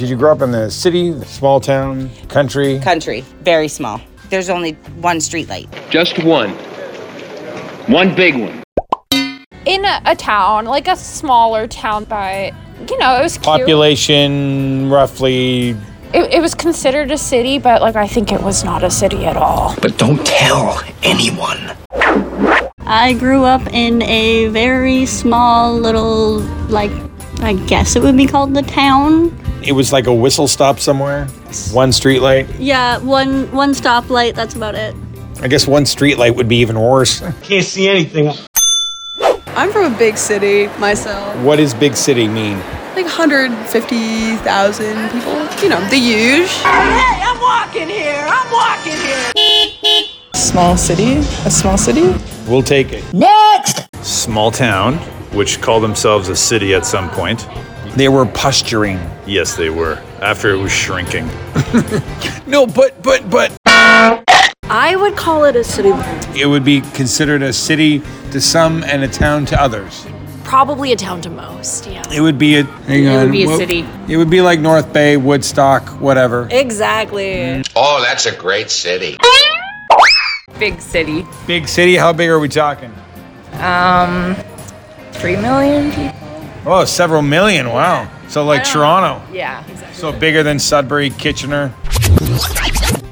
Did you grow up in the city, small town, country? Country, very small. There's only one street light. Just one. One big one. In a town, like a smaller town, but, it was cute. Population, roughly. It was considered a city, but, I think it was not a city at all. But don't tell anyone. I grew up in a very small little, I guess it would be called the town. It was like a whistle stop somewhere? One street light? Yeah, one stoplight, that's about it. I guess one street light would be even worse. Can't see anything. I'm from a big city myself. What does big city mean? 150,000 people. The huge. Hey, I'm walking here. Small city? A small city? We'll take it. Next! Small town, which called themselves a city at some point. They were posturing. Yes, they were. After it was shrinking. No, but. I would call it a city. It would be considered a city to some and a town to others. Probably a town to most, yeah. It would be a city. It would be like North Bay, Woodstock, whatever. Exactly. Oh, that's a great city. Big city. Big city, how big are we talking? 3 million people. Oh, several million, wow. So like Toronto. Yeah, exactly. So bigger than Sudbury, Kitchener.